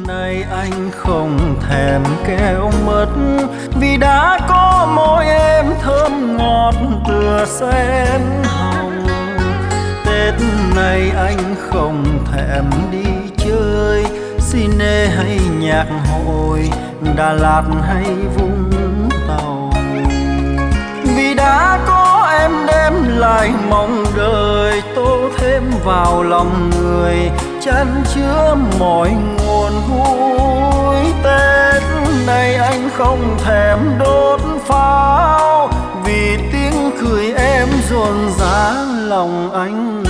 nay anh không thèm keo mất, vì đã có môi em thơm ngọt tựa sen hồng. Tết này anh không thèm đi chơi, Cine hay nhạc hội, Đà Lạt hay Vũng Tàu, vì đã có em đem lại mong đời, tô thêm vào lòng người chan chứa mọi nguồn vui. Tết này anh không thèm đốt pháo, vì tiếng cười em rộn rã lòng anh.